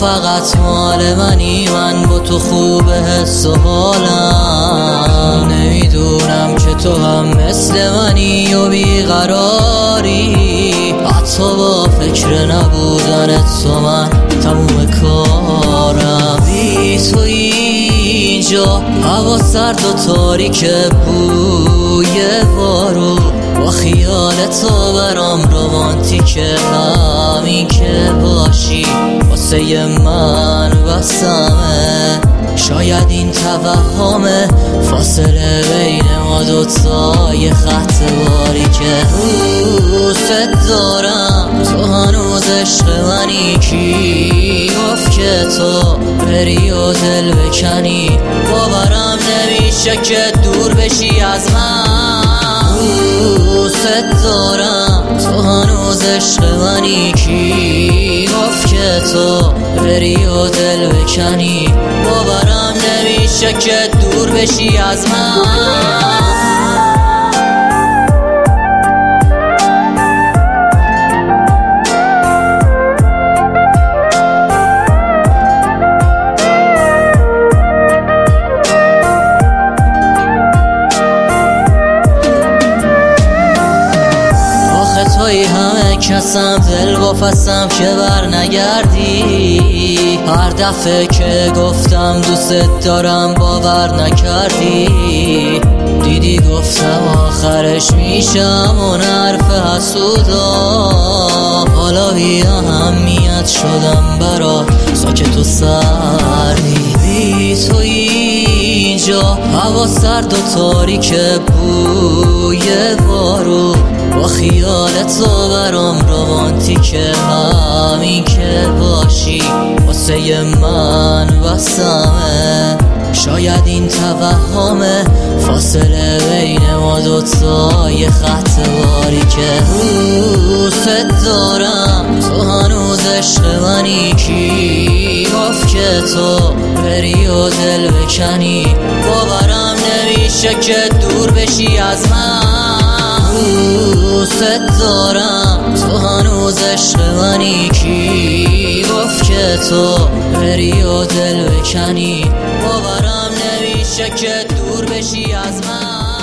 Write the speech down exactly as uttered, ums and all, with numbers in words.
فقط مال منی، من با تو خوبه حس و حالم. نمیدونم که تو هم مثل منی و بیقراری، حتی با فکر نبودنت تو من تموم کارم. بی تو اینجا هوا سرد و تاریکه، بوی بارو با خیال تو برام رومانتیکه. همین که باشی واسه من بسمه، شاید این توهمه، فاصله بین ما دوتا یه خط باریکه. دوست دارم تو هنوز عشق منی، کی گفت که تو بری و دل بکنی؟ باورم نمیشه که دور بشی از من. دوست دارم تو هنوز عشق منی، کی گفت که تو بری و دل بکنی؟ باورم نمیشه که دور بشی از من. توی همه کسم، دل بافستم که بر نگردی. هر دفعه که گفتم دوست دارم باور نکردی. دیدی گفتم آخرش میشم اون حرف حسودا. حالا بی اهمیت شدم برا ساکت و سردی. بی تو اینجا هوا سرد و تاریکه، بوی بارو با خیال تو برام رومانتیکه. همین که باشی واسه من بسمه، شاید این توهمه، فاصله بین ما دوتا یه خط باریکه. دوست دارم تو هنوز عشق منی، کی گفت که تو بری و دل بکنی؟ باورم نمیشه که دور بشی از من. دوست دارم تو هنوز عشق منی، کی گفت که تو بری و دل بکنی؟ باورم نمیشه که دور بشی از من.